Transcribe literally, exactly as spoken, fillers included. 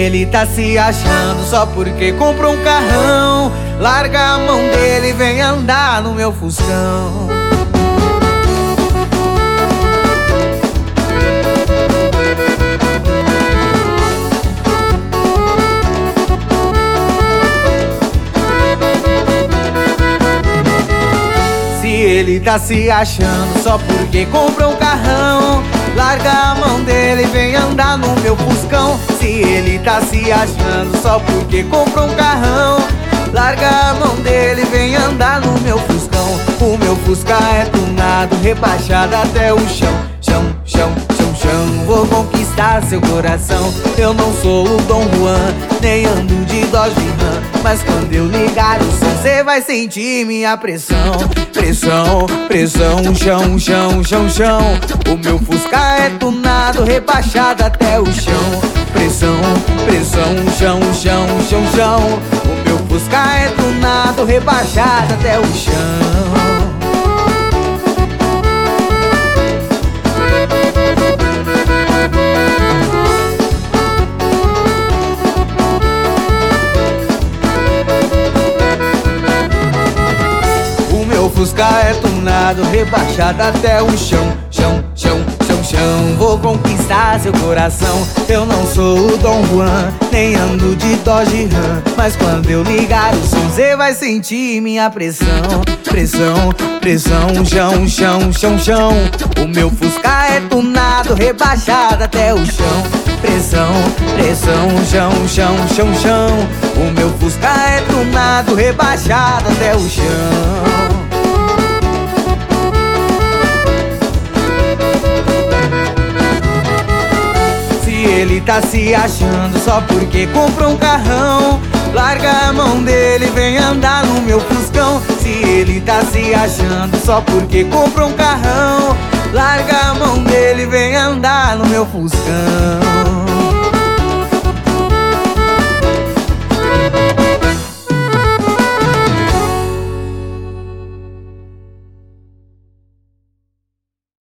ele tá se achando só porque comprou um carrão, larga a mão dele e vem andar no meu Fuscão. Se ele tá se achando só porque comprou um carrão, larga a mão dele e vem andar no meu Fuscão. Se ele tá se achando só porque comprou um carrão, larga a mão dele e vem andar no meu Fuscão. O meu Fusca é tunado, rebaixado até o chão. Chão, chão, chão, chão. Vou conquistar seu coração. Eu não sou o Dom Juan, nem ando de Dodge Ram, mas quando eu ligar o som, cê vai sentir minha pressão. Pressão, pressão, chão, chão, chão, chão. O meu Fusca é tunado, rebaixado até o chão. Pressão, pressão, chão, chão, chão, chão. O meu Fusca é tunado, rebaixado até o chão. O Fusca é tunado, rebaixado até o chão. Chão, chão, chão, chão. Vou conquistar seu coração. Eu não sou o Dom Juan, nem ando de Dodge Ram, mas quando eu ligar o som, cê vai sentir minha pressão. Pressão, pressão, chão, chão, chão, chão. O meu Fusca é tunado, rebaixado até o chão. Pressão, pressão, chão, chão, chão, chão. O meu Fusca é tunado, rebaixado até o chão. Ele tá se achando só porque comprou um carrão, larga a mão dele e vem andar no meu Fuscão. Se ele tá se achando só porque comprou um carrão, larga a mão dele e vem andar no meu Fuscão.